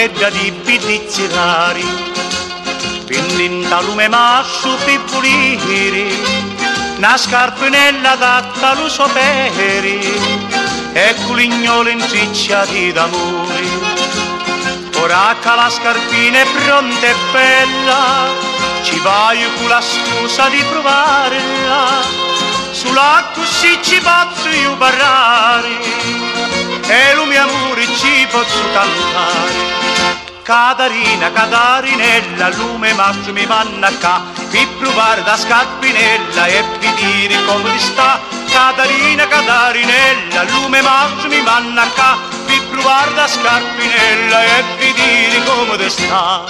fedda di bidizi rari, quindi da lume mascio pippoliri, una scarpinella datta lo soperi, e culignolo intricciati d'amore. Ora che la scarpina è pronta e bella, ci vai con la scusa di provarla, sulla così ci posso io parlare, e lo mio amore ci posso cantare. Catarina, Catarinella, lume maggio mi manna qua, per provare da scarpinella e vedere come ti sta. Catarina, Catarinella, lume maggio mi manna qua, per provare da scarpinella e vedere come ti sta.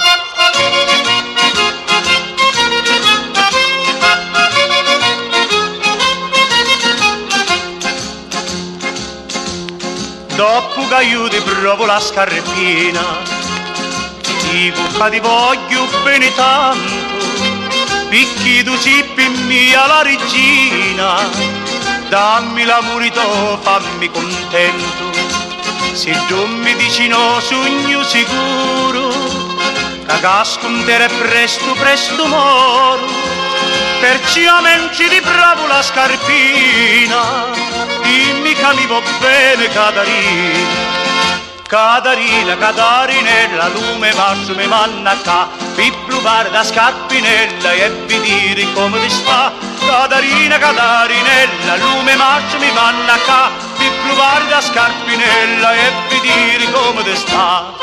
Dopo che io ti provo la scarpina, dico che ti voglio bene tanto, perché tu sei per mia la regina, dammi l'amore tuo, fammi contento. Se tu mi dici no, sogno sicuro, che cascondere presto, presto moro, perciò mentre ti provo la scarpina, dimmi che mi va bene, Catarina. Catarina, Catarinella, lume maggio mi manna qua, per provare da scarpinella e vedere come ti sta. Catarina, Catarinella, lume maggio mi manna qua, per provare da scarpinella e vedere come ti sta.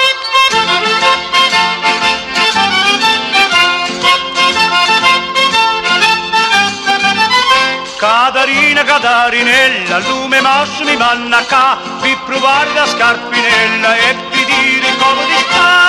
Catarina, Catarinella, lume maggio mi manna qua, per provare da scarpinella e vedere come ti sta.